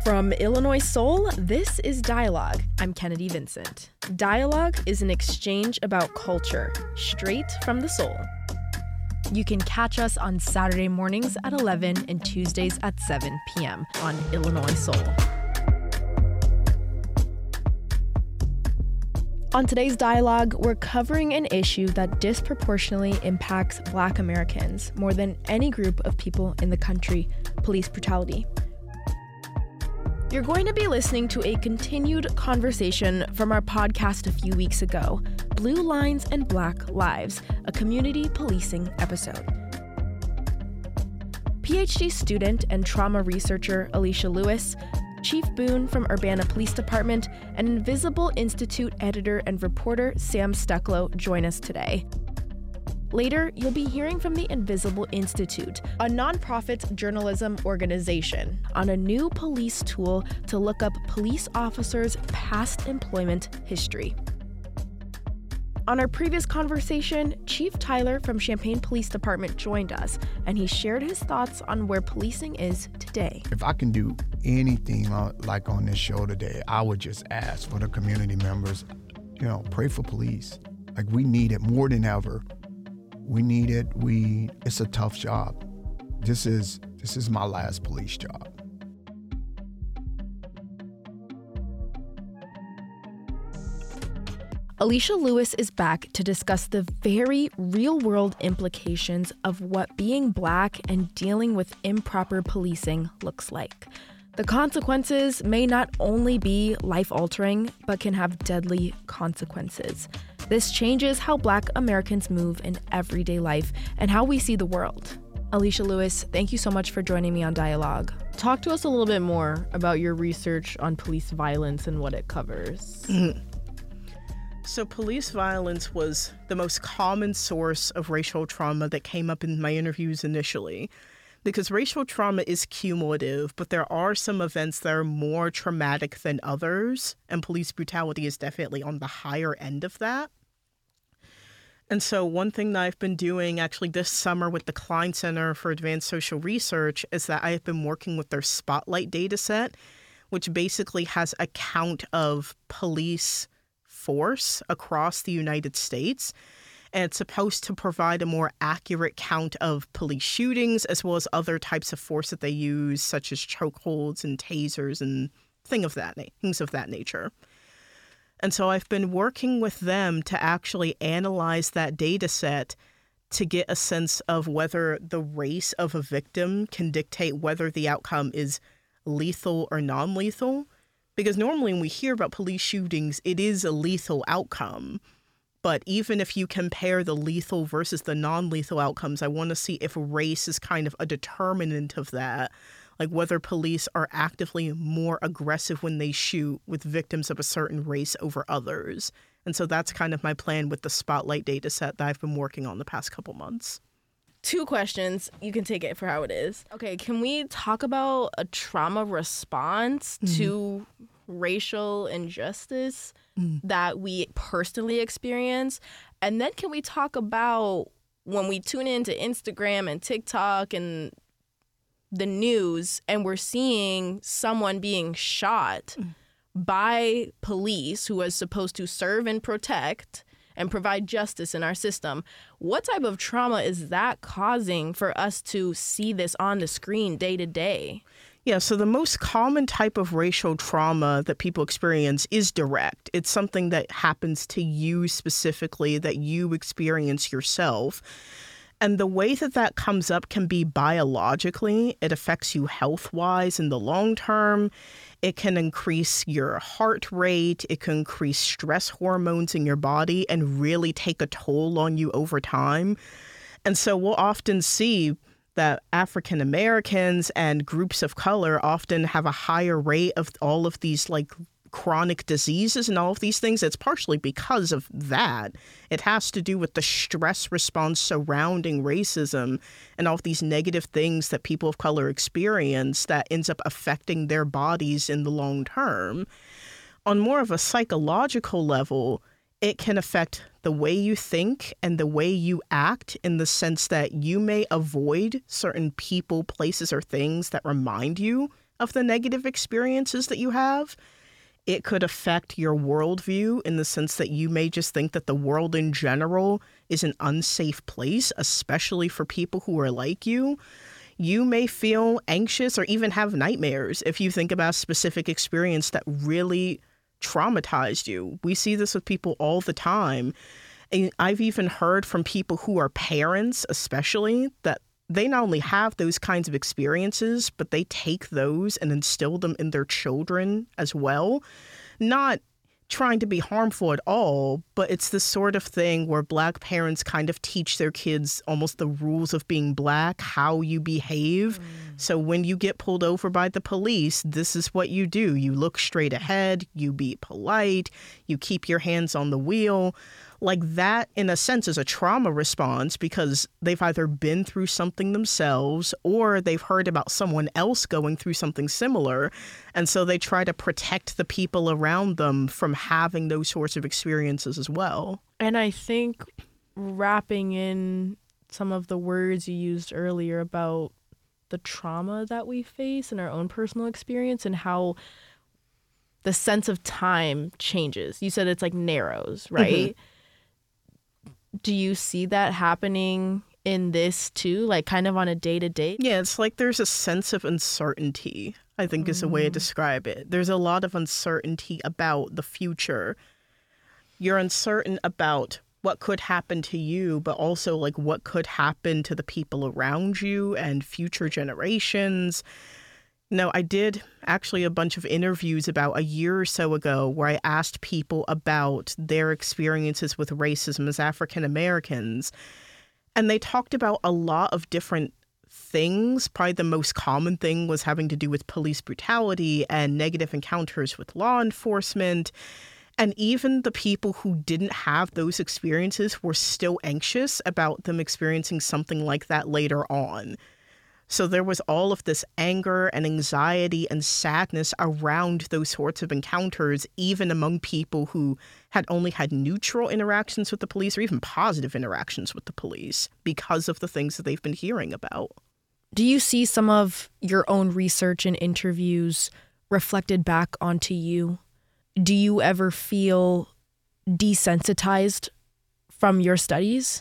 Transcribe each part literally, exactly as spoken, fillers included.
From Illinois Soul, this is Dialogue. I'm Kennedy Vincent. Dialogue is an exchange about culture, straight from the soul. You can catch us on Saturday mornings at eleven and Tuesdays at seven p.m. on Illinois Soul. On today's Dialogue, we're covering an issue that disproportionately impacts Black Americans more than any group of people in the country: police brutality. You're going to be listening to a continued conversation from our podcast a few weeks ago, Blue Lines and Black Lives, a community policing episode. PhD student and trauma researcher Alicia Lewis, Chief Boone from Urbana Police Department, and Invisible Institute editor and reporter Sam Stucklow join us today. Later, you'll be hearing from the Invisible Institute, a nonprofit journalism organization, on a new police tool to look up police officers' past employment history. On our previous conversation, Chief Tyler from Champaign Police Department joined us, and he shared his thoughts on where policing is today. If I can do anything like on this show today, I would just ask for the community members, you know, pray for police. Like, we need it more than ever. We need it. We, it's a tough job. This is, this is my last police job. Alicia Lewis is back to discuss the very real-world implications of what being Black and dealing with improper policing looks like. The consequences may not only be life-altering, but can have deadly consequences. This changes how Black Americans move in everyday life and how we see the world. Alicia Lewis, thank you so much for joining me on Dialogue. Talk to us a little bit more about your research on police violence and what it covers. Mm-hmm. So police violence was the most common source of racial trauma that came up in my interviews initially, because racial trauma is cumulative, but there are some events that are more traumatic than others, and police brutality is definitely on the higher end of that. And so one thing that I've been doing actually this summer with the Klein Center for Advanced Social Research is that I have been working with their Spotlight data set, which basically has a count of police force across the United States. And it's supposed to provide a more accurate count of police shootings as well as other types of force that they use, such as chokeholds and tasers and thing of that na- things of that nature. And so I've been working with them to actually analyze that data set to get a sense of whether the race of a victim can dictate whether the outcome is lethal or non-lethal. Because normally when we hear about police shootings, it is a lethal outcome. But even if you compare the lethal versus the non-lethal outcomes, I want to see if race is kind of a determinant of that, like whether police are actively more aggressive when they shoot with victims of a certain race over others. And so that's kind of my plan with the Spotlight data set that I've been working on the past couple months. Two questions. You can take it for how it is. Okay, can we talk about a trauma response mm-hmm. to racial injustice mm. that we personally experience? And then can we talk about when we tune into Instagram and TikTok and the news and we're seeing someone being shot mm. by police who is supposed to serve and protect and provide justice in our system? What type of trauma is that causing for us to see this on the screen day to day? Yeah, so the most common type of racial trauma that people experience is direct. It's something that happens to you specifically, that you experience yourself. And the way that that comes up can be biologically. It affects you health-wise in the long term. It can increase your heart rate. It can increase stress hormones in your body and really take a toll on you over time. And so we'll often see that African Americans and groups of color often have a higher rate of all of these like chronic diseases and all of these things. It's partially because of that. It has to do with the stress response surrounding racism and all of these negative things that people of color experience that ends up affecting their bodies in the long term. On more of a psychological level, it can affect the way you think and the way you act, in the sense that you may avoid certain people, places, or things that remind you of the negative experiences that you have. It could affect your worldview in the sense that you may just think that the world in general is an unsafe place, especially for people who are like you. You may feel anxious or even have nightmares if you think about a specific experience that really traumatized you. We see this with people all the time. And I've even heard from people who are parents, especially, that they not only have those kinds of experiences, but they take those and instill them in their children as well. Not trying to be harmful at all, but it's the sort of thing where Black parents kind of teach their kids almost the rules of being Black, how you behave. Mm. So when you get pulled over by the police, this is what you do. You look straight ahead, you be polite, you keep your hands on the wheel. Like that, in a sense, is a trauma response because they've either been through something themselves or they've heard about someone else going through something similar. And so they try to protect the people around them from having those sorts of experiences as well. And I think wrapping in some of the words you used earlier about the trauma that we face in our own personal experience and how the sense of time changes. You said it's like narrows, right? Mm-hmm. Do you see that happening in this too, like kind of on a day-to-day? Yeah, it's like there's a sense of uncertainty, I think, mm. is a way to describe it. There's a lot of uncertainty about the future. You're uncertain about what could happen to you, but also like what could happen to the people around you and future generations. No, I did actually a bunch of interviews about a year or so ago where I asked people about their experiences with racism as African Americans. And they talked about a lot of different things. Probably the most common thing was having to do with police brutality and negative encounters with law enforcement. And even the people who didn't have those experiences were still anxious about them experiencing something like that later on. So there was all of this anger and anxiety and sadness around those sorts of encounters, even among people who had only had neutral interactions with the police or even positive interactions with the police because of the things that they've been hearing about. Do you see some of your own research and interviews reflected back onto you? Do you ever feel desensitized from your studies?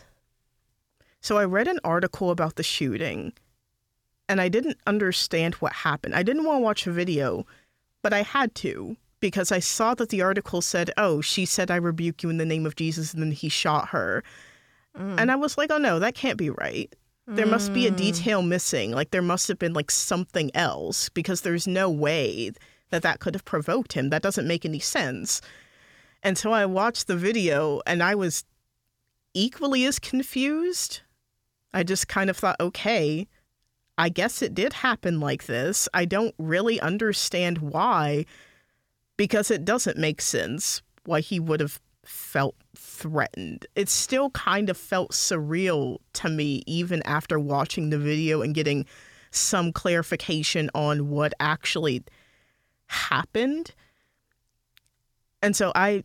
So I read an article about the shooting, and I didn't understand what happened. I didn't want to watch a video, but I had to because I saw that the article said, oh, she said, I rebuke you in the name of Jesus, and then he shot her. Mm. And I was like, oh, no, that can't be right. There mm. must be a detail missing. Like there must have been like something else because there's no way that that could have provoked him. That doesn't make any sense. And so I watched the video and I was equally as confused. I just kind of thought, okay, I guess it did happen like this. I don't really understand why, because it doesn't make sense why he would have felt threatened. It still kind of felt surreal to me, even after watching the video and getting some clarification on what actually happened. And so I,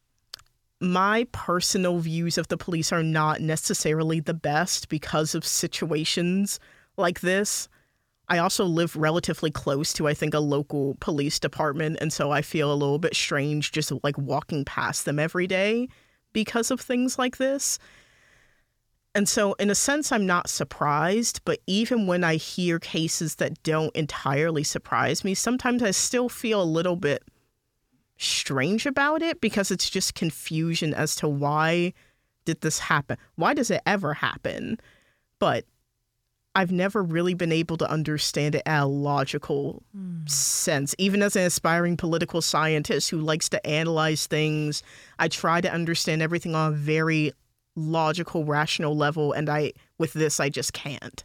my personal views of the police are not necessarily the best because of situations like this. I also live relatively close to, I think, a local police department, and so I feel a little bit strange just like walking past them every day because of things like this. And so in a sense, I'm not surprised, but even when I hear cases that don't entirely surprise me, sometimes I still feel a little bit strange about it because it's just confusion as to why did this happen? Why does it ever happen? But I've never really been able to understand it at a logical mm. sense. Even as an aspiring political scientist who likes to analyze things, I try to understand everything on a very logical, rational level, and I, with this, I just can't.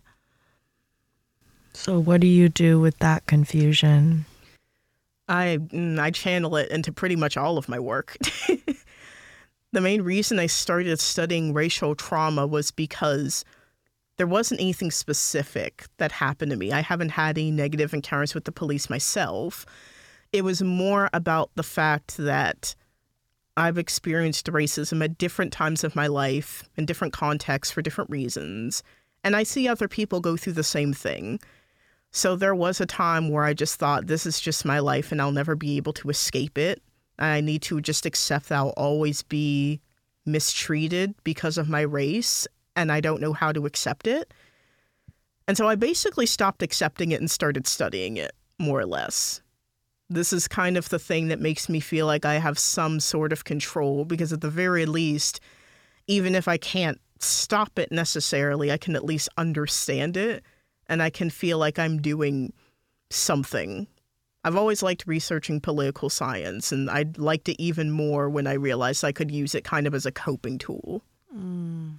So what do you do with that confusion? I, I channel it into pretty much all of my work. The main reason I started studying racial trauma was because there wasn't anything specific that happened to me. I haven't had any negative encounters with the police myself. It was more about the fact that I've experienced racism at different times of my life, in different contexts for different reasons, and I see other people go through the same thing. So there was a time where I just thought, this is just my life and I'll never be able to escape it. I need to just accept that I'll always be mistreated because of my race, and I don't know how to accept it. And so I basically stopped accepting it and started studying it, more or less. This is kind of the thing that makes me feel like I have some sort of control, because at the very least, even if I can't stop it necessarily, I can at least understand it, and I can feel like I'm doing something. I've always liked researching political science, and I liked it even more when I realized I could use it kind of as a coping tool. Mm.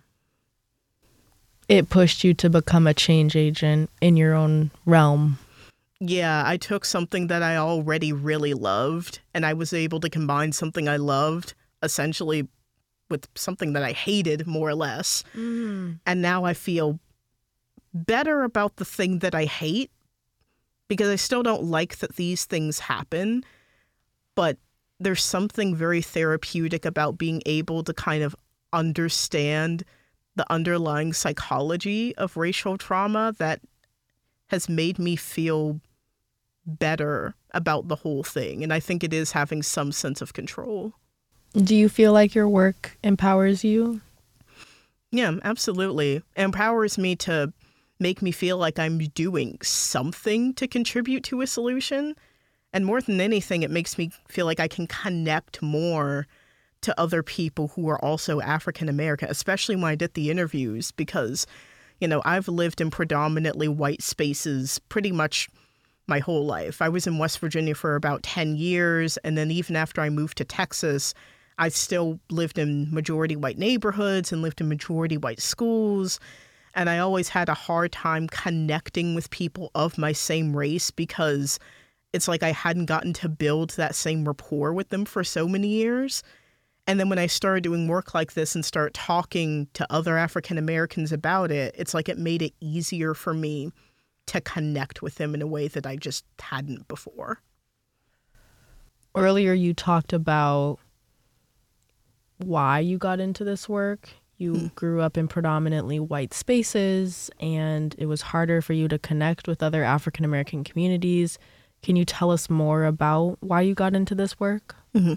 It pushed you to become a change agent in your own realm. Yeah, I took something that I already really loved, and I was able to combine something I loved, essentially, with something that I hated, more or less. Mm. And now I feel better about the thing that I hate, because I still don't like that these things happen, but there's something very therapeutic about being able to kind of understand the underlying psychology of racial trauma that has made me feel better about the whole thing. And I think it is having some sense of control. Do you feel like your work empowers you? Yeah, absolutely. It empowers me to make me feel like I'm doing something to contribute to a solution. And more than anything, it makes me feel like I can connect more to other people who are also African American, especially when I did the interviews, because, you know, I've lived in predominantly white spaces pretty much my whole life. I was in West Virginia for about ten years, and then even after I moved to Texas, I still lived in majority white neighborhoods and lived in majority white schools. And I always had a hard time connecting with people of my same race, because it's like I hadn't gotten to build that same rapport with them for so many years. And then when I started doing work like this and start talking to other African Americans about it, it's like it made it easier for me to connect with them in a way that I just hadn't before. Earlier, you talked about why you got into this work. You hmm. grew up in predominantly white spaces, and it was harder for you to connect with other African American communities. Can you tell us more about why you got into this work? Mm-hmm.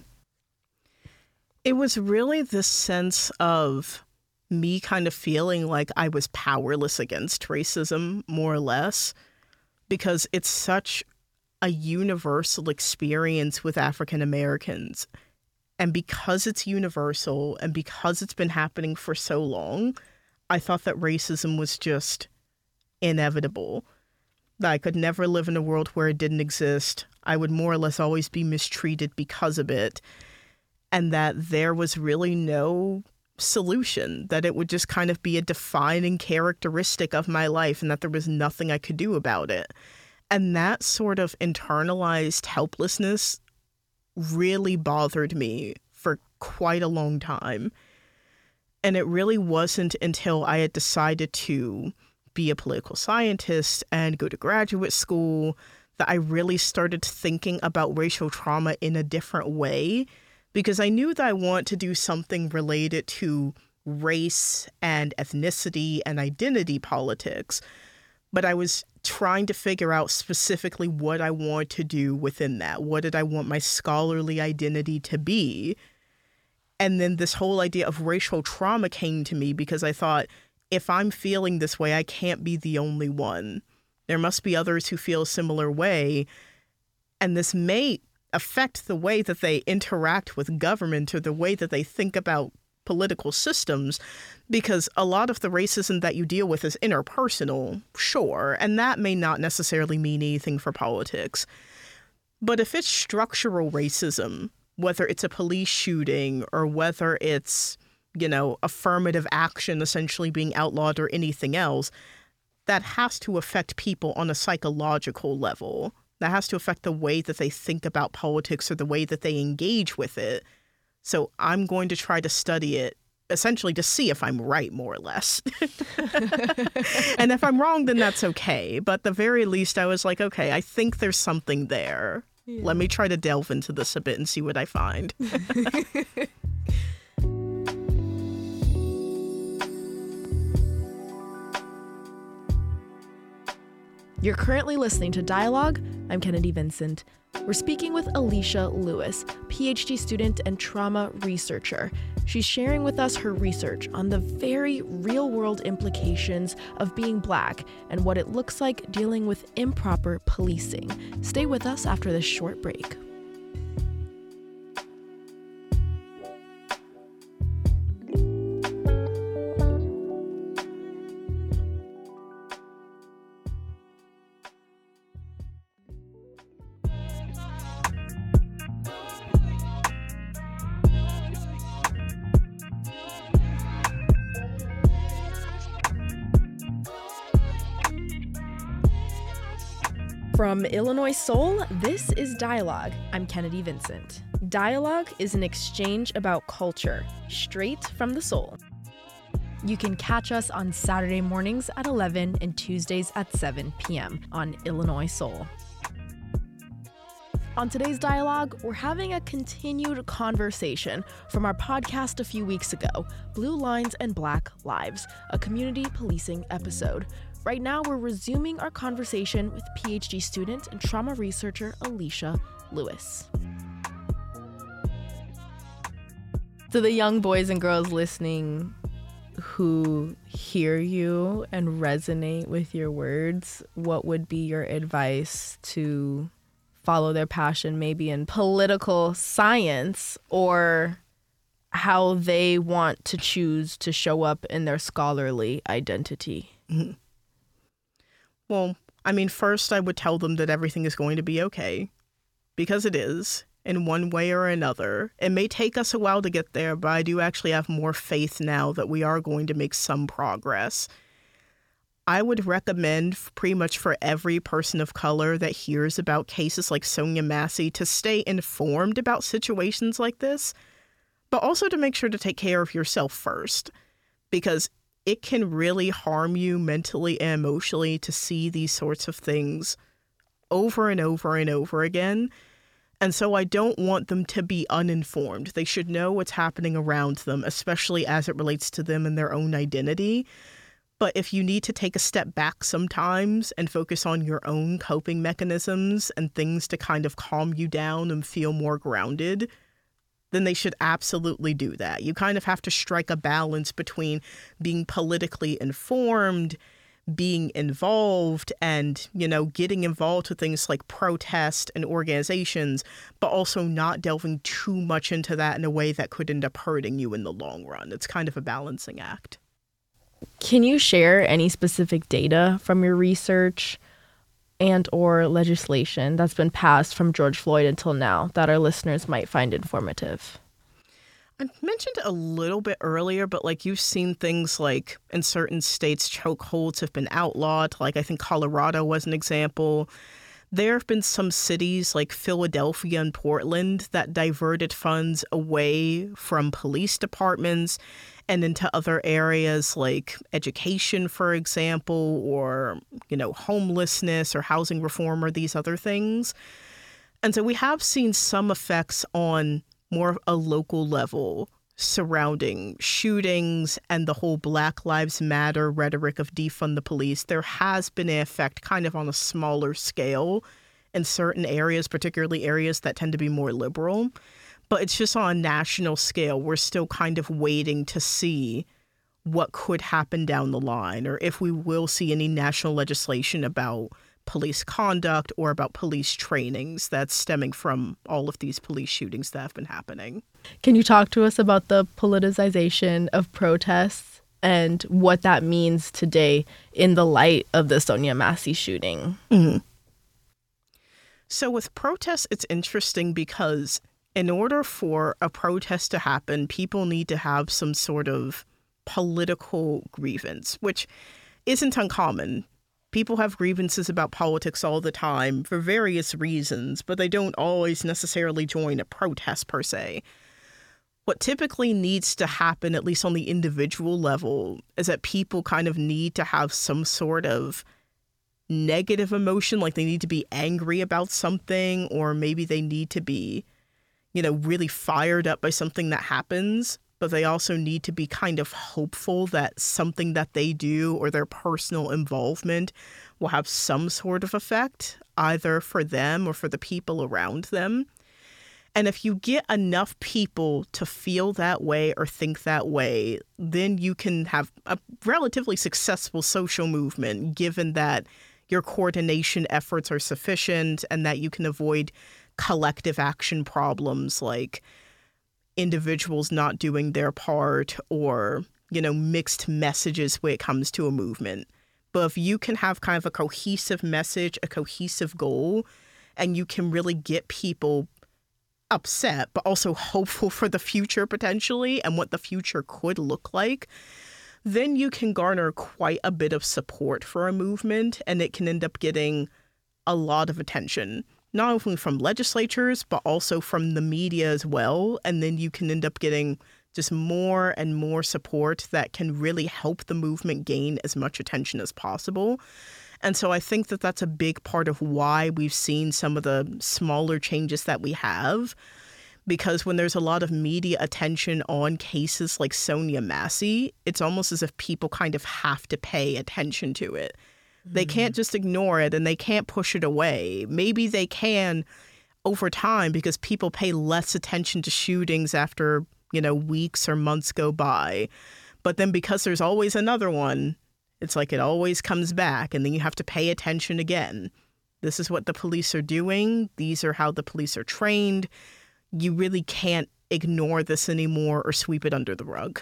It was really this sense of me kind of feeling like I was powerless against racism, more or less, because it's such a universal experience with African Americans. And because it's universal and because it's been happening for so long, I thought that racism was just inevitable. That I could never live in a world where it didn't exist. I would more or less always be mistreated because of it. And that there was really no solution, that it would just kind of be a defining characteristic of my life and that there was nothing I could do about it. And that sort of internalized helplessness really bothered me for quite a long time. And it really wasn't until I had decided to be a political scientist and go to graduate school that I really started thinking about racial trauma in a different way, because I knew that I want to do something related to race and ethnicity and identity politics. But I was trying to figure out specifically what I wanted to do within that. What did I want my scholarly identity to be? And then this whole idea of racial trauma came to me because I thought, if I'm feeling this way, I can't be the only one. There must be others who feel a similar way. And this may affect the way that they interact with government or the way that they think about political systems, because a lot of the racism that you deal with is interpersonal, sure, and that may not necessarily mean anything for politics. But if it's structural racism, whether it's a police shooting or whether it's, you know, affirmative action essentially being outlawed or anything else, that has to affect people on a psychological level. That has to affect the way that they think about politics or the way that they engage with it. So I'm going to try to study it essentially to see if I'm right, more or less. And if I'm wrong, then that's okay. But at the very least, I was like, okay, I think there's something there. Yeah. Let me try to delve into this a bit and see what I find. You're currently listening to Dialogue. I'm Kennedy Vincent. We're speaking with Alicia Lewis, P H D student and trauma researcher. She's sharing with us her research on the very real-world implications of being Black and what it looks like dealing with improper policing. Stay with us after this short break. From Illinois Soul, this is Dialogue. I'm Kennedy Vincent. Dialogue is an exchange about culture, straight from the soul. You can catch us on Saturday mornings at eleven and Tuesdays at seven p.m. on Illinois Soul. On today's Dialogue, we're having a continued conversation from our podcast a few weeks ago, Blue Lines and Black Lives, a community policing episode. Right now, we're resuming our conversation with P H D student and trauma researcher Alicia Lewis. To the young boys and girls listening who hear you and resonate with your words, what would be your advice to follow their passion maybe in political science, or how they want to choose to show up in their scholarly identity? Mm-hmm. Well, I mean, first I would tell them that everything is going to be okay, because it is, in one way or another. It may take us a while to get there, but I do actually have more faith now that we are going to make some progress. I would recommend pretty much for every person of color that hears about cases like Sonia Massey to stay informed about situations like this, but also to make sure to take care of yourself first, because it can really harm you mentally and emotionally to see these sorts of things over and over and over again. And so I don't want them to be uninformed. They should know what's happening around them, especially as it relates to them and their own identity. But if you need to take a step back sometimes and focus on your own coping mechanisms and things to kind of calm you down and feel more grounded, then they should absolutely do that. You kind of have to strike a balance between being politically informed, being involved, and, you know, getting involved with things like protest and organizations, but also not delving too much into that in a way that could end up hurting you in the long run. It's kind of a balancing act. Can you share any specific data from your research and or legislation that's been passed from George Floyd until now that our listeners might find informative? I mentioned a little bit earlier, but like you've seen things like in certain states, chokeholds have been outlawed. Like I think Colorado was an example. There have been some cities like Philadelphia and Portland that diverted funds away from police departments and into other areas like education, for example, or, you know, homelessness or housing reform or these other things. And so we have seen some effects on more a local level surrounding shootings and the whole Black Lives Matter rhetoric of defund the police. There has been an effect kind of on a smaller scale in certain areas, particularly areas that tend to be more liberal. But it's just on a national scale. We're still kind of waiting to see what could happen down the line, or if we will see any national legislation about police conduct or about police trainings that's stemming from all of these police shootings that have been happening. Can you talk to us about the politicization of protests and what that means today in the light of the Sonia Massey shooting? Mm-hmm. So with protests, it's interesting because in order for a protest to happen, people need to have some sort of political grievance, which isn't uncommon. People have grievances about politics all the time for various reasons, but they don't always necessarily join a protest per se. What typically needs to happen, at least on the individual level, is that people kind of need to have some sort of negative emotion, like they need to be angry about something, or maybe they need to be, you know, really fired up by something that happens but they also need to be kind of hopeful that something that they do or their personal involvement will have some sort of effect, either for them or for the people around them. And if you get enough people to feel that way or think that way, then you can have a relatively successful social movement, given that your coordination efforts are sufficient and that you can avoid collective action problems like individuals not doing their part or, you know, mixed messages when it comes to a movement. But if you can have kind of a cohesive message, a cohesive goal, and you can really get people upset, but also hopeful for the future potentially and what the future could look like, then you can garner quite a bit of support for a movement, and it can end up getting a lot of attention, not only from legislatures, but also from the media as well. And then you can end up getting just more and more support that can really help the movement gain as much attention as possible. And so I think that that's a big part of why we've seen some of the smaller changes that we have, because when there's a lot of media attention on cases like Sonia Massey, it's almost as if people kind of have to pay attention to it. Mm-hmm. They can't just ignore it and they can't push it away. Maybe they can over time because people pay less attention to shootings after, you know, weeks or months go by. But then because there's always another one, it's like it always comes back, and then you have to pay attention again. This is what the police are doing. These are how the police are trained. You really can't ignore this anymore or sweep it under the rug.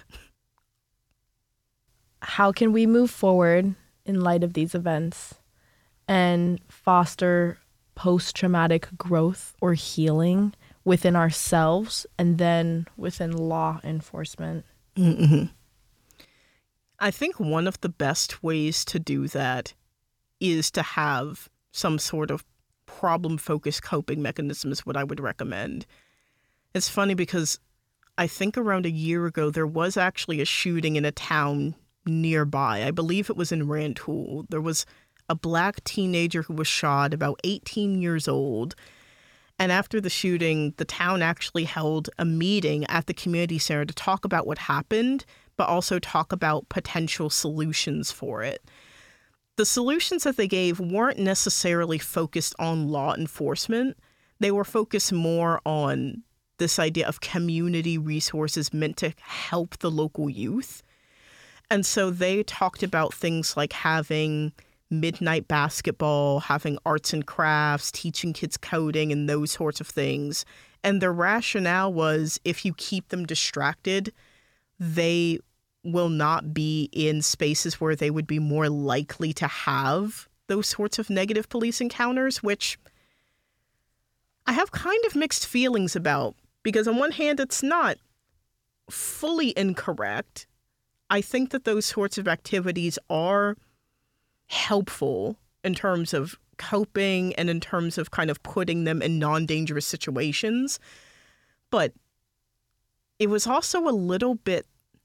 How can we move forward in light of these events and foster post-traumatic growth or healing within ourselves and then within law enforcement? Mm-hmm. I think one of the best ways to do that is to have some sort of problem-focused coping mechanism is what I would recommend. It's funny because I think around a year ago, there was actually a shooting in a town nearby. I believe it was in Rantoul. There was a black teenager who was shot, about eighteen years old. And after the shooting, the town actually held a meeting at the community center to talk about what happened, but also talk about potential solutions for it. The solutions that they gave weren't necessarily focused on law enforcement. They were focused more on this idea of community resources meant to help the local youth. And so they talked about things like having midnight basketball, having arts and crafts, teaching kids coding and those sorts of things. And the rationale was if you keep them distracted, they will not be in spaces where they would be more likely to have those sorts of negative police encounters, which I have kind of mixed feelings about, because on one hand, it's not fully incorrect. I think that those sorts of activities are helpful in terms of coping and in terms of kind of putting them in non-dangerous situations. But it was also a little bit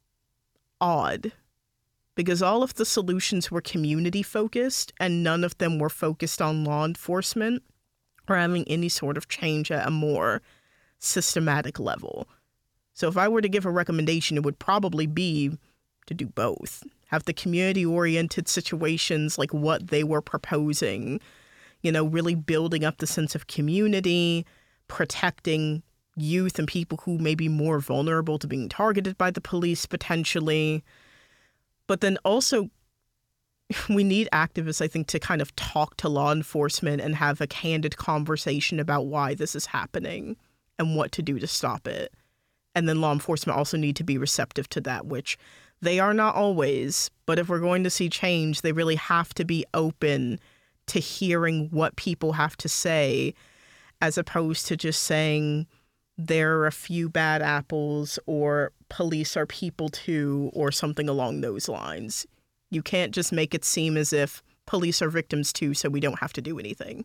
odd because all of the solutions were community focused and none of them were focused on law enforcement or having any sort of change at a more systematic level. So if I were to give a recommendation, it would probably be to do both. Have the community-oriented situations like what they were proposing, you know, really building up the sense of community, protecting youth and people who may be more vulnerable to being targeted by the police potentially. But then also, we need activists, I think, to kind of talk to law enforcement and have a candid conversation about why this is happening and what to do to stop it. And then law enforcement also need to be receptive to that, which they are not always. But if we're going to see change, they really have to be open to hearing what people have to say, as opposed to just saying there are a few bad apples or police are people too or something along those lines. You can't just make it seem as if police are victims too, so we don't have to do anything.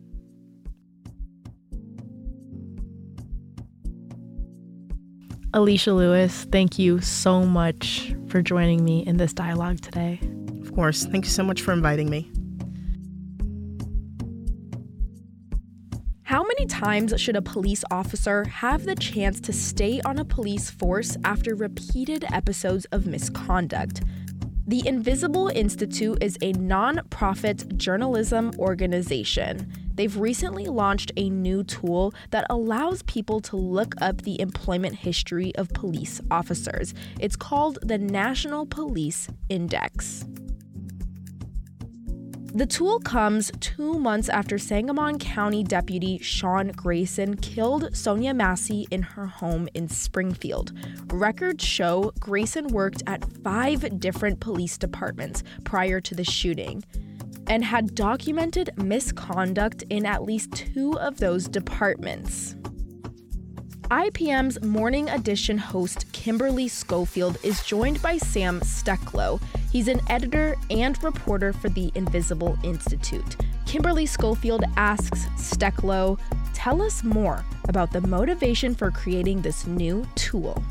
Alicia Lewis, thank you so much for joining me in this dialogue today. Of course. Thank you so much for inviting me. How many times times should a police officer have the chance to stay on a police force after repeated episodes of misconduct? The Invisible Institute is a non-profit journalism organization. They've recently launched a new tool that allows people to look up the employment history of police officers. It's called the National Police Index. The tool comes two months after Sangamon County Deputy Sean Grayson killed Sonia Massey in her home in Springfield. Records show Grayson worked at five different police departments prior to the shooting and had documented misconduct in at least two of those departments. I P M's Morning Edition host Kimberly Schofield is joined by Sam Stecklow. He's an editor and reporter for the Invisible Institute. Kimberly Schofield asks Stecklow, tell us more about the motivation for creating this new tool.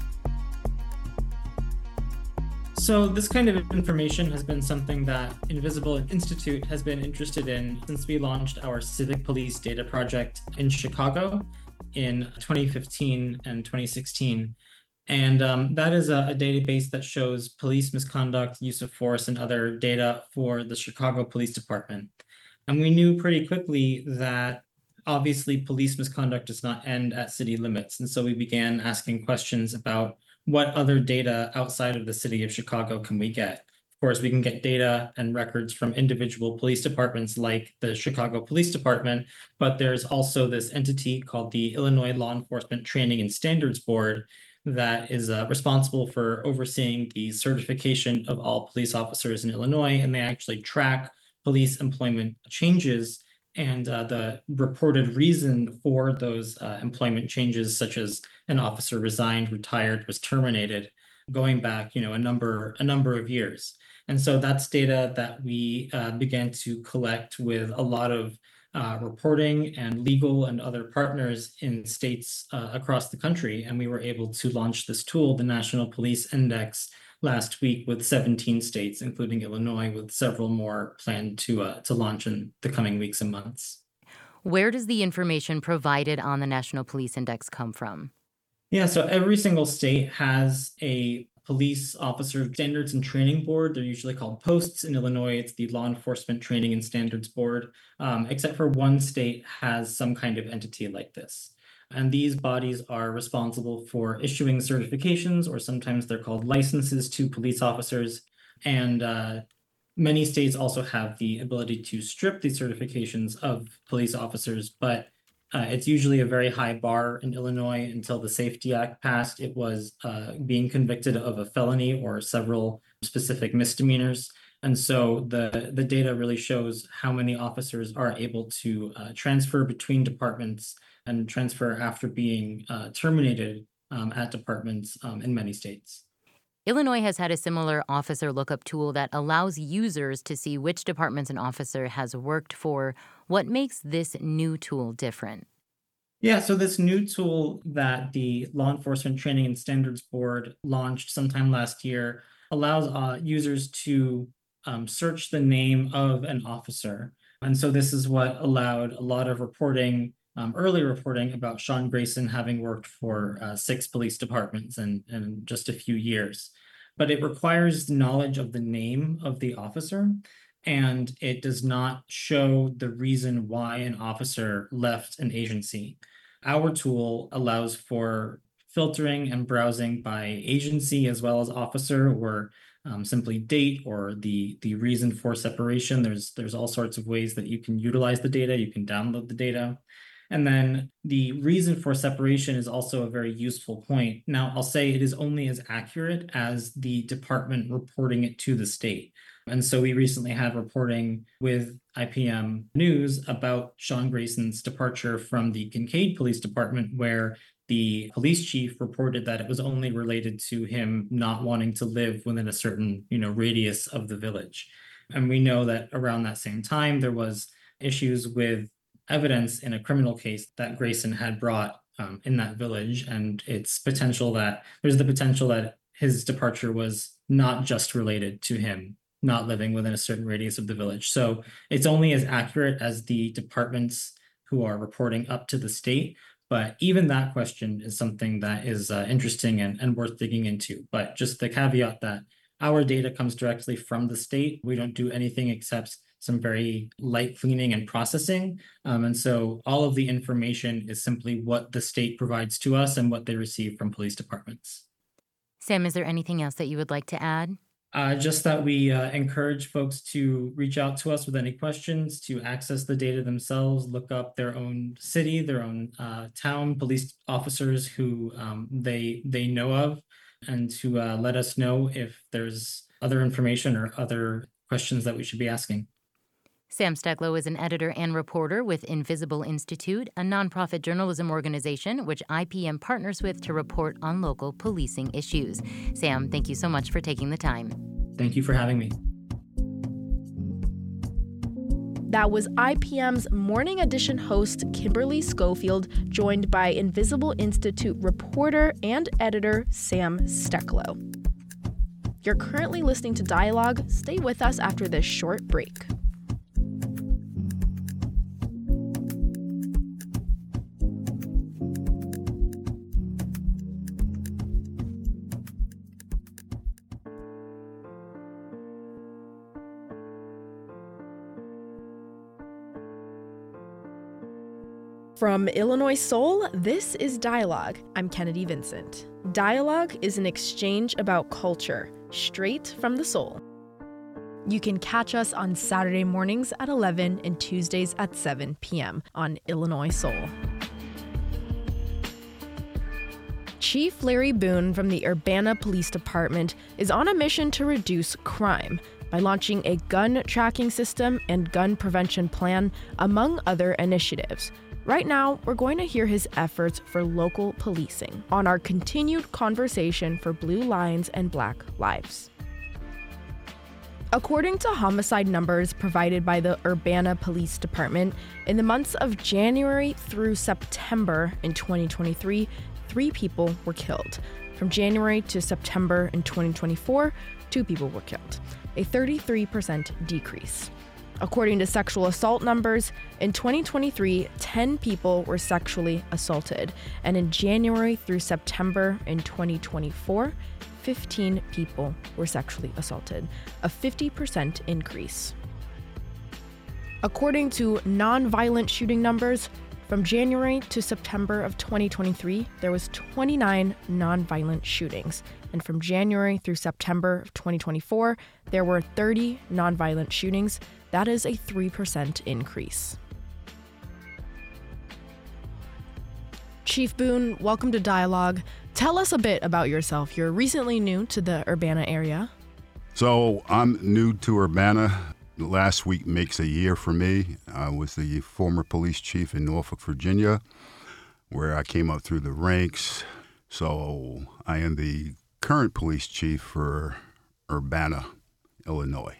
So this kind of information has been something that Invisible Institute has been interested in since we launched our Civic Police Data Project in Chicago in twenty fifteen and twenty sixteen. And um, that is a, a database that shows police misconduct, use of force, and other data for the Chicago Police Department. And we knew pretty quickly that obviously police misconduct does not end at city limits. And so we began asking questions about what other data outside of the city of Chicago can we get? Of course, we can get data and records from individual police departments like the Chicago Police Department, but there's also this entity called the Illinois Law Enforcement Training and Standards Board that is uh, responsible for overseeing the certification of all police officers in Illinois, and they actually track police employment changes and uh, the reported reason for those uh, employment changes, such as an officer resigned, retired, was terminated, going back, you know, a number a number of years. And so that's data that we uh, began to collect with a lot of uh, reporting and legal and other partners in states uh, across the country. And we were able to launch this tool, the National Police Index, last week with seventeen states, including Illinois, with several more planned to uh, to launch in the coming weeks and months. Where does the information provided on the National Police Index come from? Yeah, so every single state has a police officer standards and training board. They're usually called posts. In Illinois, it's the Law Enforcement Training and Standards Board, um, except for one state has some kind of entity like this. And these bodies are responsible for issuing certifications, or sometimes they're called licenses, to police officers. And uh, many states also have the ability to strip these certifications of police officers, but uh, it's usually a very high bar in Illinois. Until the SAFETY Act passed, it was uh, being convicted of a felony or several specific misdemeanors. And so the, the data really shows how many officers are able to uh, transfer between departments and transfer after being uh, terminated um, at departments um, in many states. Illinois has had a similar officer lookup tool that allows users to see which departments an officer has worked for. What makes this new tool different? Yeah, so this new tool that the Law Enforcement Training and Standards Board launched sometime last year allows uh, users to um, search the name of an officer. And so this is what allowed a lot of reporting, um, early reporting about Sean Grayson having worked for uh, six police departments in, in just a few years. But it requires knowledge of the name of the officer, and it does not show the reason why an officer left an agency. Our tool allows for filtering and browsing by agency as well as officer, or um, simply date, or the, the reason for separation. There's, there's all sorts of ways that you can utilize the data. You can download the data. And then the reason for separation is also a very useful point. Now, I'll say it is only as accurate as the department reporting it to the state. And so we recently had reporting with I P M News about Sean Grayson's departure from the Kincaid Police Department, where the police chief reported that it was only related to him not wanting to live within a certain, you know, radius of the village. And we know that around that same time, there was issues with evidence in a criminal case that Grayson had brought um, in that village. And it's potential that there's the potential that his departure was not just related to him not living within a certain radius of the village. So it's only as accurate as the department's who are reporting up to the state. But even that question is something that is uh, interesting and, and worth digging into. But just the caveat that our data comes directly from the state. We don't do anything except some very light cleaning and processing. Um, and so all of the information is simply what the state provides to us and what they receive from police departments. Sam, is there anything else that you would like to add? Uh, just that we uh, encourage folks to reach out to us with any questions, to access the data themselves, look up their own city, their own uh, town, police officers who um, they they know of, and to uh, let us know if there's other information or other questions that we should be asking. Sam Steklow is an editor and reporter with Invisible Institute, a nonprofit journalism organization which I P M partners with to report on local policing issues. Sam, thank you so much for taking the time. Thank you for having me. That was I P M's Morning Edition host, Kimberly Schofield, joined by Invisible Institute reporter and editor, Sam Steklow. You're currently listening to Dialogue. Stay with us after this short break. From Illinois Soul, this is Dialogue. I'm Kennedy Vincent. Dialogue is an exchange about culture, straight from the soul. You can catch us on Saturday mornings at eleven and Tuesdays at seven p.m. on Illinois Soul. Chief Larry Boone from the Urbana Police Department is on a mission to reduce crime by launching a gun tracking system and gun prevention plan, among other initiatives. Right now, we're going to hear his efforts for local policing on our continued conversation for Blue Lines and Black Lives. According to homicide numbers provided by the Urbana Police Department, in the months of January through September in twenty twenty-three, three people were killed. From January to September in twenty twenty-four, two people were killed, a thirty-three percent decrease. According to sexual assault numbers, in twenty twenty-three, ten people were sexually assaulted, and in January through September in twenty twenty-four, fifteen people were sexually assaulted, a fifty percent increase. According to nonviolent shooting numbers, from January to September of twenty twenty-three, there was twenty-nine nonviolent shootings, and from January through September of twenty twenty-four, there were thirty nonviolent shootings. That is a three percent increase. Chief Boone, welcome to Dialogue. Tell us a bit about yourself. You're recently new to the Urbana area. So I'm new to Urbana. Last week makes a year for me. I was the former police chief in Norfolk, Virginia, where I came up through the ranks. So I am the current police chief for Urbana, Illinois.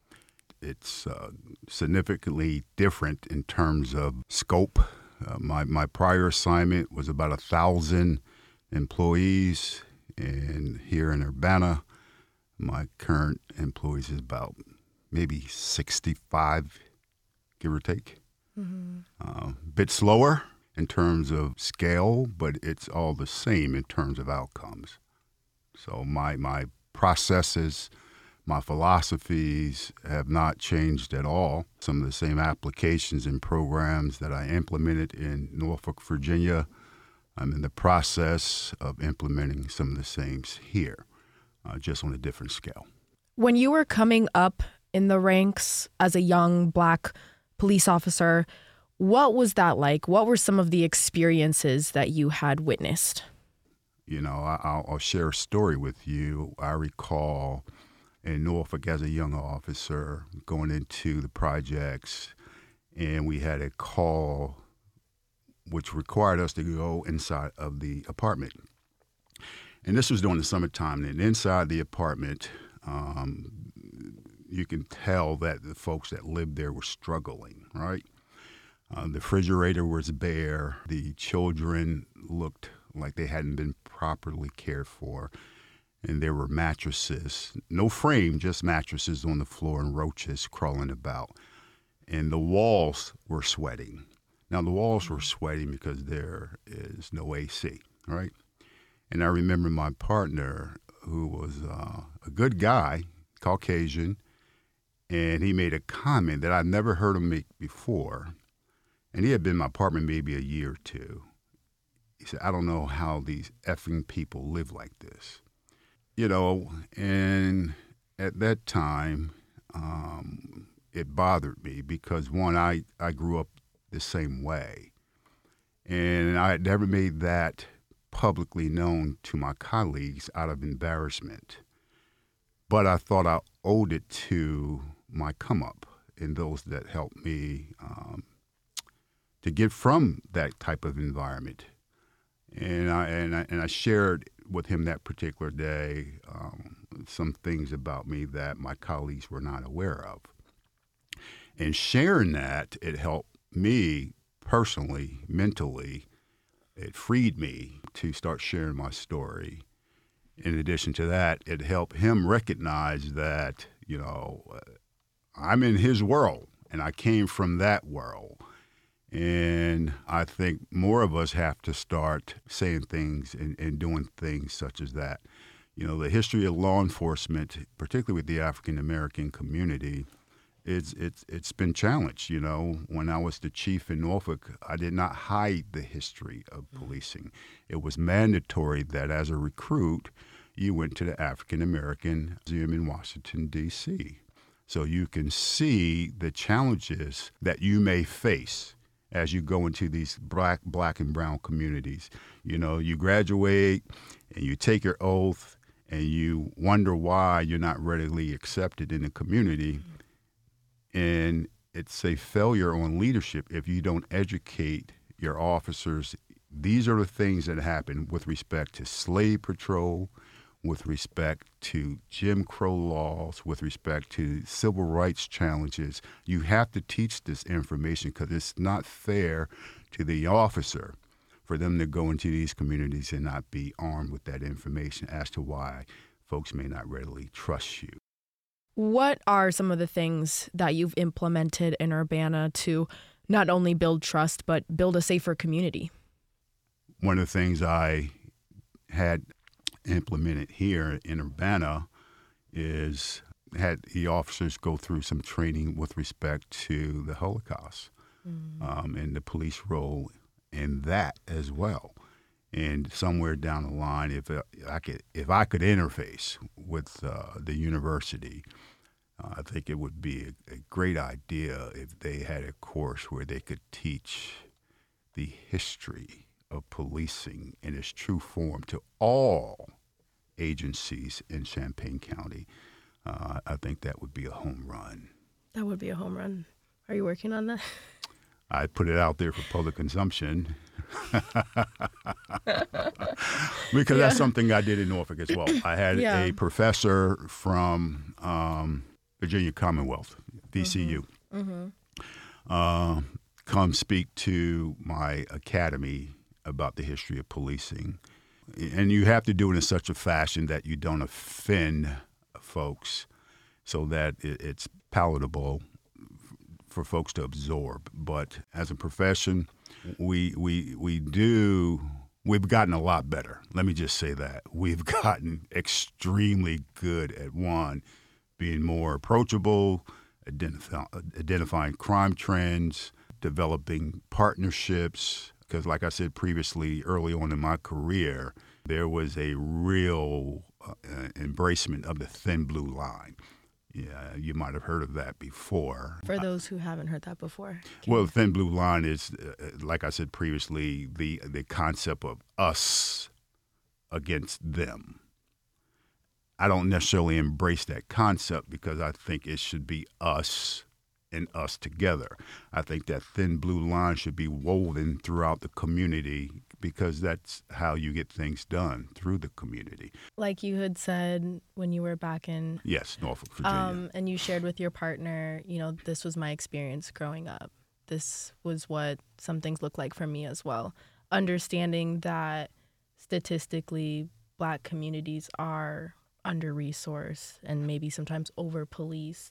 It's uh, significantly different in terms of scope. Uh, my, my prior assignment was about a thousand employees, and here in Urbana, my current employees is about maybe sixty-five, give or take. Mm-hmm. Uh, bit slower in terms of scale, but it's all the same in terms of outcomes. So my my processes, my philosophies have not changed at all. Some of the same applications and programs that I implemented in Norfolk, Virginia, I'm in the process of implementing some of the same here, uh, just on a different scale. When you were coming up in the ranks as a young Black police officer, what was that like? What were some of the experiences that you had witnessed? You know, I'll, I'll share a story with you. I recall in Norfolk as a young officer going into the projects, and we had a call which required us to go inside of the apartment. And this was during the summertime, and inside the apartment, um, you can tell that the folks that lived there were struggling, right? Uh, the refrigerator was bare. The children looked like they hadn't been properly cared for. And there were mattresses, no frame, just mattresses on the floor and roaches crawling about. And the walls were sweating. Now, the walls were sweating because there is no A C, right? And I remember my partner, who was uh, a good guy, Caucasian, and he made a comment that I'd never heard him make before. And he had been in my apartment maybe a year or two. He said, I don't know how these effing people live like this. You know, and at that time, um, it bothered me because, one, I, I grew up the same way. And I had never made that publicly known to my colleagues out of embarrassment. But I thought I owed it to my come up and those that helped me um, to get from that type of environment. And I, and I, and I shared with him that particular day um, some things about me that my colleagues were not aware of. And sharing that, it helped me personally, mentally. It freed me to start sharing my story. In addition to that, it helped him recognize that, you know, uh, I'm in his world, and I came from that world. And I think more of us have to start saying things and, and doing things such as that. You know, the history of law enforcement, particularly with the African-American community, it's, it's, it's been challenged. You know, when I was the chief in Norfolk, I did not hide the history of policing. It was mandatory that as a recruit, you went to the African-American Museum in Washington, D C, so you can see the challenges that you may face as you go into these black, black and brown communities. You know, you graduate and you take your oath and you wonder why you're not readily accepted in the community. And it's a failure on leadership if you don't educate your officers. These are the things that happen with respect to slave patrol, with respect to Jim Crow laws, with respect to civil rights challenges. You have to teach this information because it's not fair to the officer for them to go into these communities and not be armed with that information as to why folks may not readily trust you. What are some of the things that you've implemented in Urbana to not only build trust, but build a safer community? One of the things I had implemented here in Urbana is had the officers go through some training with respect to the Holocaust mm. um, and the police role in that as well. And somewhere down the line, if I could, if I could interface with uh, the university, uh, I think it would be a, a great idea if they had a course where they could teach the history of policing in its true form to all agencies in Champaign County. Uh, I think that would be a home run. That would be a home run. Are you working on that? I put it out there for public consumption because yeah. that's something I did in Norfolk as well. I had yeah. a professor from um, Virginia Commonwealth, V C U, mm-hmm. uh, come speak to my academy about the history of policing. And you have to do it in such a fashion that you don't offend folks so that it's palatable for folks to absorb. But as a profession, we we we do we've gotten a lot better. Let me just say that. We've gotten extremely good at, one, being more approachable, identify, identifying crime trends, developing partnerships. Because like I said previously, early on in my career, there was a real uh, embracement of the thin blue line. Yeah, you might have heard of that before. For those who haven't heard that before. Well, the thin blue line is, uh, like I said previously, the the concept of us against them. I don't necessarily embrace that concept because I think it should be us and us together. I think that thin blue line should be woven throughout the community because that's how you get things done, through the community. Like you had said when you were back in... Yes, Norfolk, Virginia. Um, and you shared with your partner, you know, this was my experience growing up. This was what some things look like for me as well. Understanding that statistically, Black communities are under-resourced and maybe sometimes over-policed.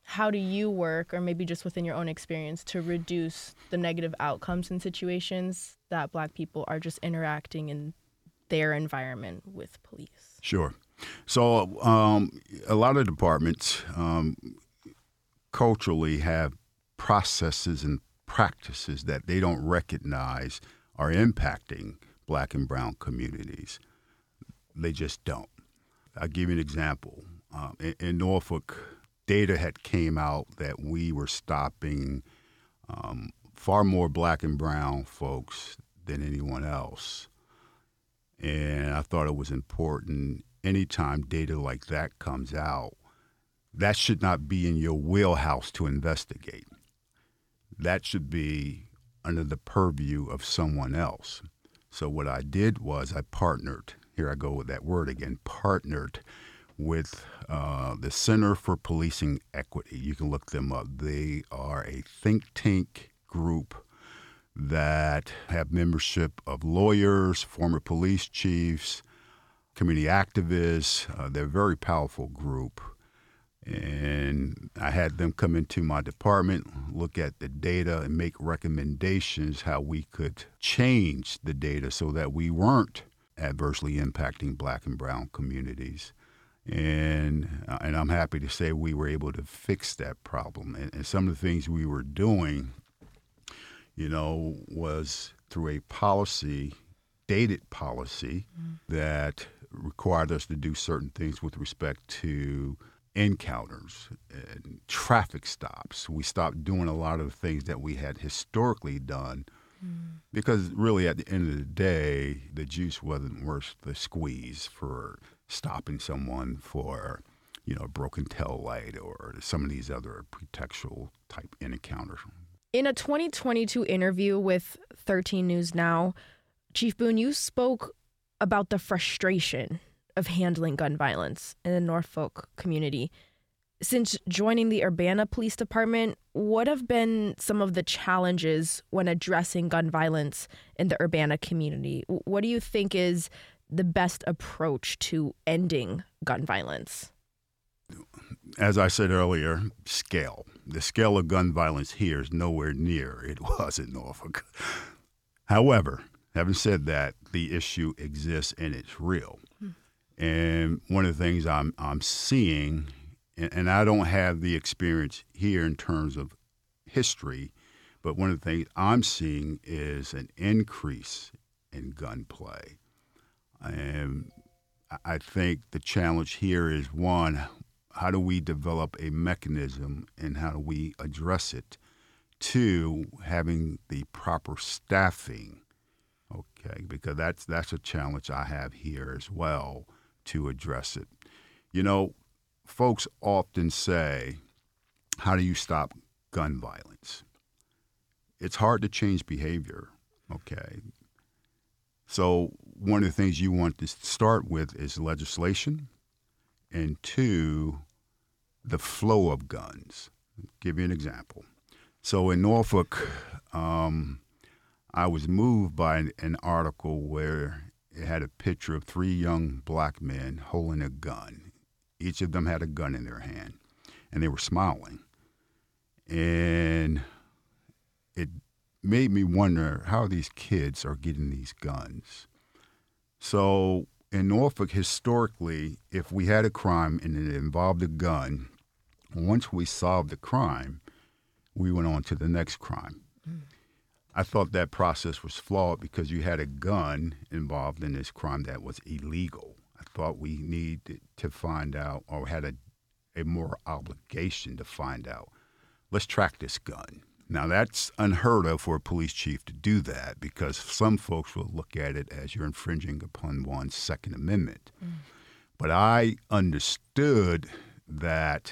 how do you work, or maybe just within your own experience, to reduce the negative outcomes in situations that Black people are just interacting in their environment with police? Sure. So um, a lot of departments um, culturally have processes and practices that they don't recognize are impacting Black and brown communities. They just don't. I'll give you an example. Um, in, in Norfolk, data had came out that we were stopping um, far more Black and brown folks than anyone else. And I thought it was important, anytime data like that comes out, that should not be in your wheelhouse to investigate. That should be under the purview of someone else. So what I did was I partnered, here I go with that word again, partnered with uh, the Center for Policing Equity. You can look them up. They are a think tank group that have membership of lawyers, former police chiefs, community activists. Uh, they're a very powerful group. And I had them come into my department, look at the data, and make recommendations how we could change the data so that we weren't adversely impacting Black and brown communities. And uh, and I'm happy to say we were able to fix that problem. And, and some of the things we were doing, you know, was through a policy, dated policy, mm. that required us to do certain things with respect to encounters and traffic stops. We stopped doing a lot of the things that we had historically done mm. because really at the end of the day, the juice wasn't worth the squeeze for stopping someone for, you know, a broken tail light or some of these other pretextual type encounters. In a twenty twenty-two interview with thirteen News Now, Chief Boone, you spoke about the frustration of handling gun violence in the Norfolk community. Since joining the Urbana Police Department, what have been some of the challenges when addressing gun violence in the Urbana community? What do you think is the best approach to ending gun violence? As I said earlier, scale. The scale of gun violence here is nowhere near it was in Norfolk. However, having said that, the issue exists and it's real. Hmm. And one of the things I'm I'm seeing, and, and I don't have the experience here in terms of history, but one of the things I'm seeing is an increase in gunplay. And I think the challenge here is, one, how do we develop a mechanism and how do we address it? Two, having the proper staffing, okay, because that's that's a challenge I have here as well to address it. You know, folks often say, how do you stop gun violence? It's hard to change behavior, okay? So one of the things you want to start with is legislation, and two, the flow of guns. I'll give you an example. So in Norfolk, um, I was moved by an, an article where it had a picture of three young Black men holding a gun. Each of them had a gun in their hand, and they were smiling. And it made me wonder how these kids are getting these guns. So in Norfolk, historically, if we had a crime and it involved a gun, once we solved the crime, we went on to the next crime. Mm. I thought that process was flawed because you had a gun involved in this crime that was illegal. I thought we needed to find out, or had a, a more obligation to find out, let's track this gun. Now, that's unheard of for a police chief to do that because some folks will look at it as you're infringing upon one's Second Amendment. Mm. But I understood that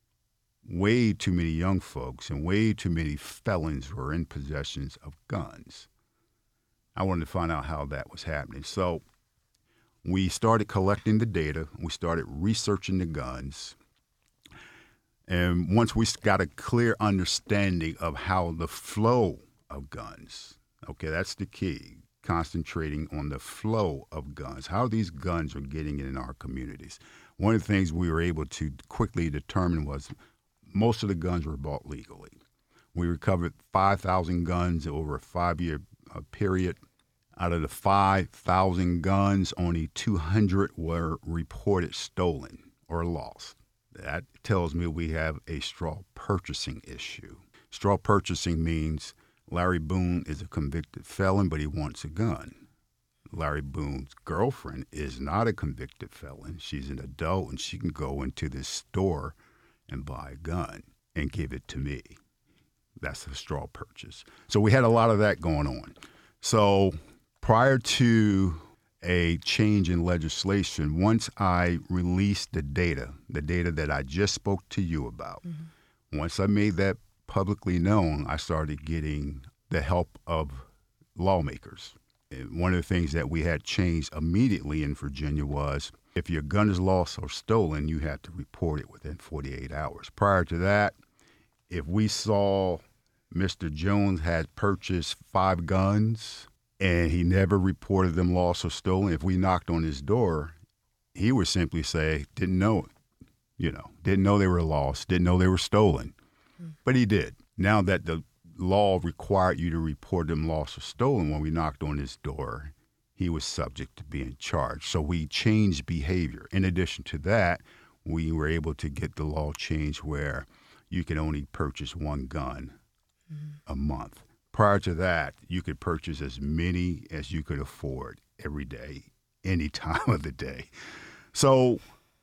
way too many young folks and way too many felons were in possession of guns. I wanted to find out how that was happening. So we started collecting the data. We started researching the guns. And once we got a clear understanding of how the flow of guns, okay, that's the key, concentrating on the flow of guns, how these guns are getting in our communities. One of the things we were able to quickly determine was most of the guns were bought legally. We recovered five thousand guns over a five-year uh, period. Out of the five thousand guns, only two hundred were reported stolen or lost. That tells me we have a straw purchasing issue. Straw purchasing means Larry Boone is a convicted felon, but he wants a gun. Larry Boone's girlfriend is not a convicted felon. She's an adult, and she can go into this store and buy a gun and give it to me. That's a straw purchase. So we had a lot of that going on. So prior to a change in legislation, once I released the data, the data that I just spoke to you about, mm-hmm. once I made that publicly known, I started getting the help of lawmakers. And one of the things that we had changed immediately in Virginia was if your gun is lost or stolen, you had to report it within forty-eight hours. Prior to that, if we saw Mister Jones had purchased five guns and he never reported them lost or stolen, if we knocked on his door, he would simply say, didn't know it, you know, didn't know they were lost, didn't know they were stolen. Mm. But he did. Now that the law required you to report them lost or stolen, when we knocked on his door, he was subject to being charged. So we changed behavior. In addition to that, we were able to get the law changed where you could only purchase one gun mm-hmm. a month. Prior to that, you could purchase as many as you could afford every day, any time of the day. So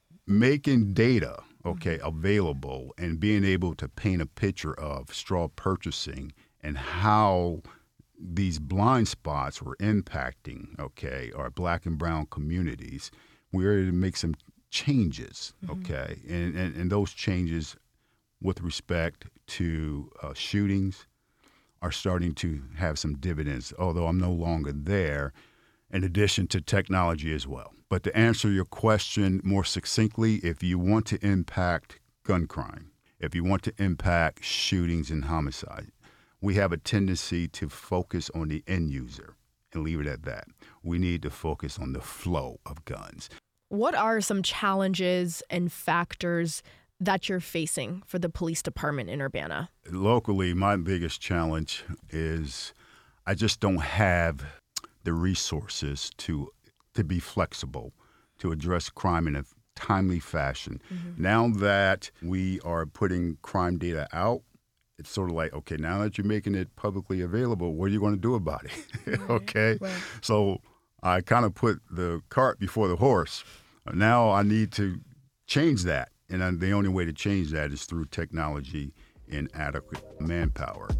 making data, okay, mm-hmm. available and being able to paint a picture of straw purchasing and how these blind spots were impacting, okay, our black and brown communities, we were able to make some changes, mm-hmm. okay, and, and, and those changes with respect to uh, shootings are starting to have some dividends, although I'm no longer there, in addition to technology as well. But to answer your question more succinctly, if you want to impact gun crime, if you want to impact shootings and homicide, we have a tendency to focus on the end user and leave it at that. We need to focus on the flow of guns. What are some challenges and factors that you're facing for the police department in Urbana? Locally, my biggest challenge is I just don't have the resources to to be flexible, to address crime in a timely fashion. Mm-hmm. Now that we are putting crime data out, it's sort of like, okay, now that you're making it publicly available, what are you going to do about it? Right. Okay? Right. So I kind of put the cart before the horse. Now I need to change that. And the only way to change that is through technology and adequate manpower.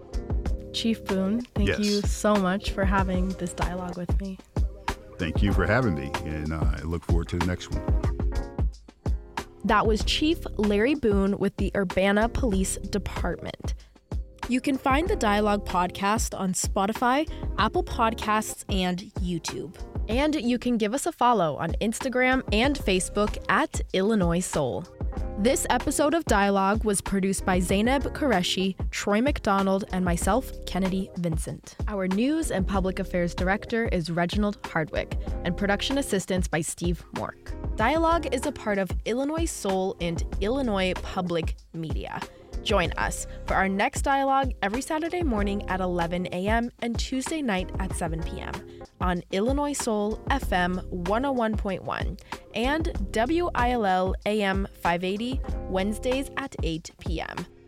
Chief Boone, thank yes. you so much for having this dialogue with me. Thank you for having me, and uh, I look forward to the next one. That was Chief Larry Boone with the Urbana Police Department. You can find the Dialogue podcast on Spotify, Apple Podcasts, and YouTube. And you can give us a follow on Instagram and Facebook at Illinois Soul. This episode of Dialogue was produced by Zainab Qureshi, Troy McDonald, and myself, Kennedy Vincent. Our News and Public Affairs Director is Reginald Hardwick, and production assistance by Steve Mork. Dialogue is a part of Illinois Soul and Illinois Public Media. Join us for our next dialogue every Saturday morning at eleven a.m. and Tuesday night at seven p.m. on Illinois Soul F M one oh one point one and W I L L A M five eighty Wednesdays at eight p.m.